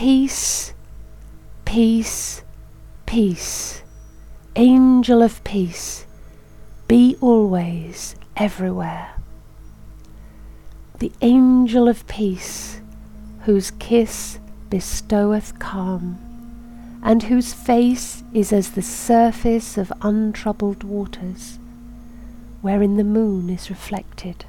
Peace, peace, peace, angel of peace, be always, everywhere. The angel of peace, whose kiss bestoweth calm, and whose face is as the surface of untroubled waters, wherein the moon is reflected.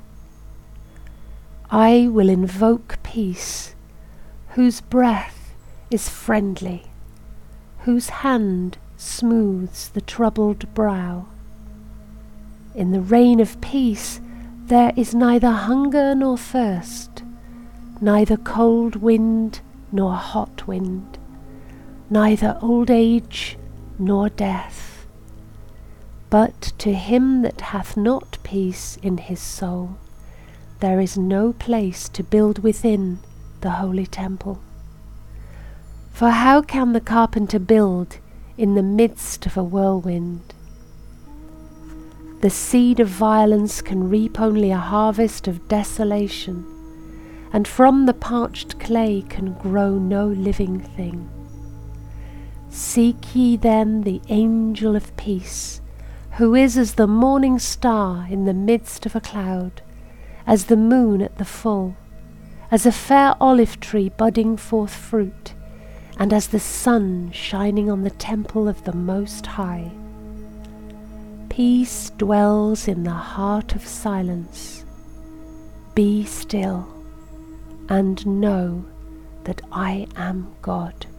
I will invoke peace, whose breath is friendly, whose hand smooths the troubled brow. In the reign of peace there is neither hunger nor thirst, neither cold wind nor hot wind, neither old age nor death. But to him that hath not peace in his soul, there is no place to build within the holy temple. For how can the carpenter build in the midst of a whirlwind? The seed of violence can reap only a harvest of desolation, and from the parched clay can grow no living thing. Seek ye then the angel of peace, who is as the morning star in the midst of a cloud, as the moon at the full, as a fair olive tree budding forth fruit, and as the sun shining on the temple of the Most High. Peace dwells in the heart of silence. Be still, and know that I am God.